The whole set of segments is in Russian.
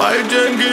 мои деньги.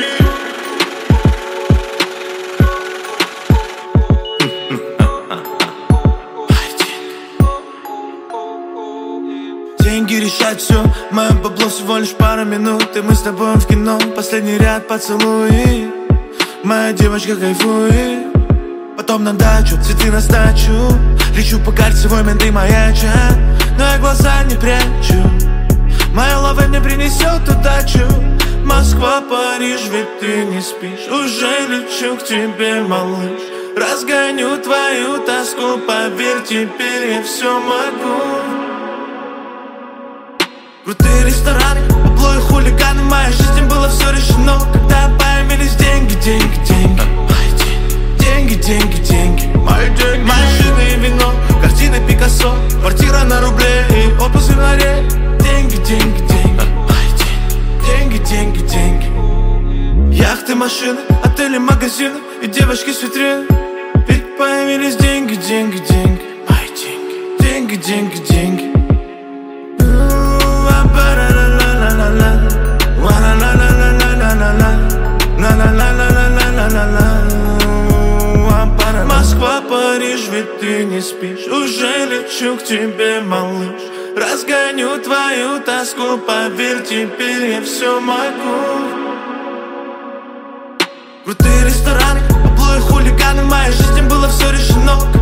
Деньги решают все, мое бабло всего лишь пара минут, и мы с тобой в кино, последний ряд поцелуй. Моя девочка кайфует. Потом на дачу, цветы на сдачу. Лечу по кольцевой, менты маячат, но я глаза не прячу. Моя лава мне принесет удачу. Москва, Париж, ведь ты не спишь. Уже лечу к тебе, малыш. Разгоню твою тоску, поверь, теперь я все могу. Крутые рестораны, бабло и хулиганы. В моей жизни было все решено, когда появились деньги, деньги, деньги. Деньги, деньги, деньги, мои деньги. Машины и вино, картины Пикассо, квартира на рубле и отпуск в январе. Деньги, деньги, деньги, деньги, деньги, деньги. Яхты, машины, отели, магазины и девочки с витрин. Ведь появились деньги, деньги, деньги, мои деньги. Деньги, деньги, деньги. Москва, Париж, ведь ты не спишь. Уже лечу к тебе, малыш. Разгоню твою тоску, поверь, теперь я все могу. Крутые рестораны, бабло и хулиганы. В моей жизни было все решено.